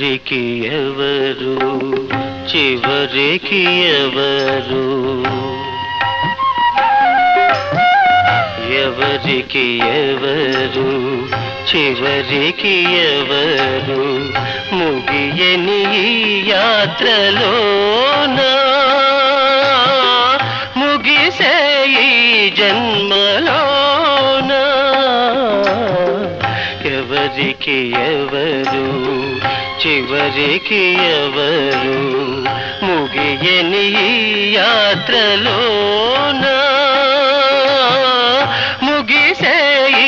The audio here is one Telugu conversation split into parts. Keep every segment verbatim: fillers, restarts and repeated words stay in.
ఎవరికి ఎవరు చివరికి ఎవరు ఎవరికి ఎవరు చివరికి ఎవరు ముగియని ఈ యాత్రలోనా ముగిసే ఈ జన్మలోనా ఎవరికి ఎవరు చివరికి ఎవరు ముగియని ఈ యాత్రలోనా ముగిసే ఈ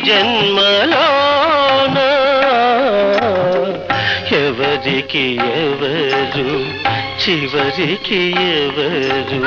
జన్మలోనా ఎవరికి ఎవరు చివరికి ఎవరు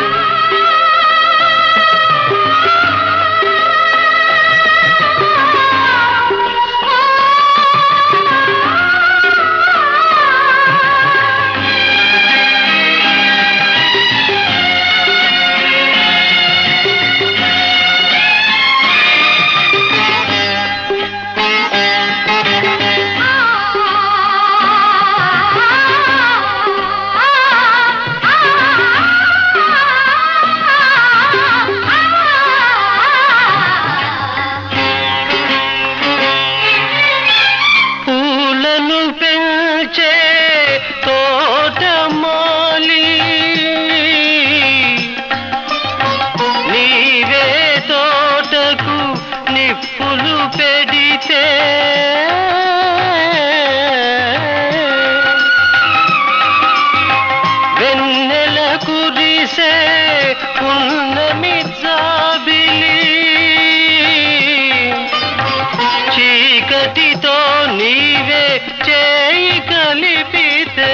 తోటమాలి నీవే తోటకు నిప్పులు పెడితే వెన్నెల కురిసే పున్నమి జాబిలి చీకటితో నీవే చేయి కలిపితే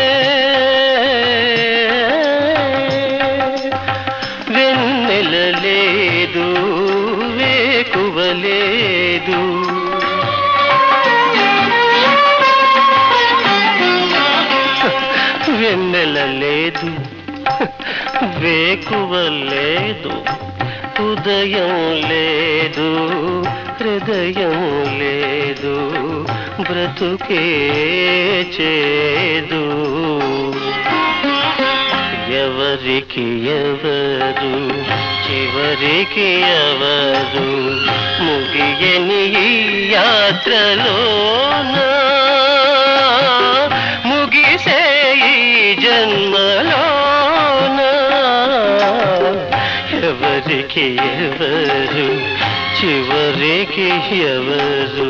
వెన్నెల లేదు వేకువ లేదు వెన్నెల లేదు వేకువ లేదు ఉదయం లేదు హృదయం లేదు బ్రతుకే చేదు ఎవరికి ఎవరు చివరికి ఎవరు ముగియని ఈ యాత్రలోనా ముగిసే ఈ జన్మలోనా ఎవరికి ఎవరు చివరికి ఎవరు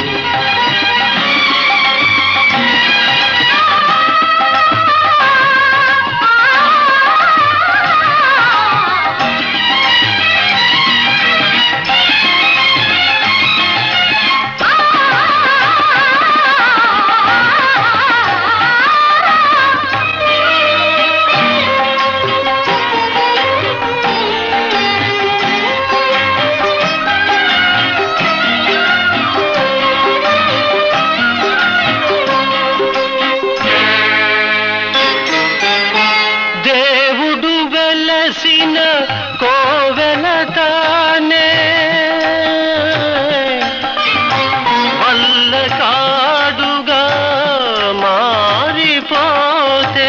కోవెల తానే వల్ల కాడుగా మారిపోతే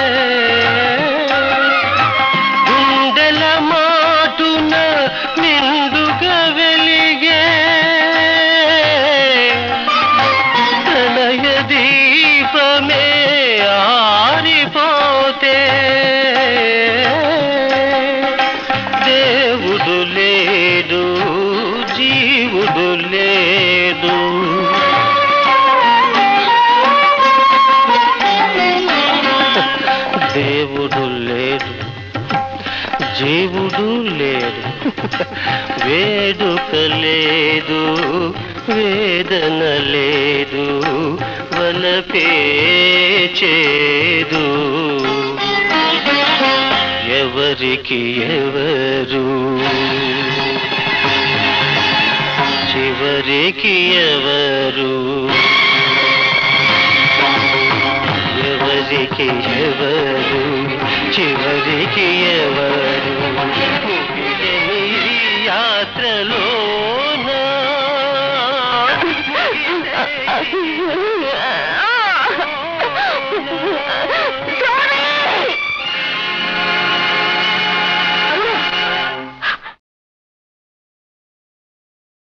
గుండెల మాటున నిండుగా వెలిగే ప్రణయ దీపమే ఆరిపోతే దేవుడు లేడు జీవుడు లేడు దేవుడు లేడు జీవుడు లేడు వేడుక లేదు వేదన లేదు వలపే చేదు ఎవరికి ఎవరు చివరికి ఎవరు ఎవరికి ఎవరు చివరికి ఎవరు ముగియని ఈ యాత్రలో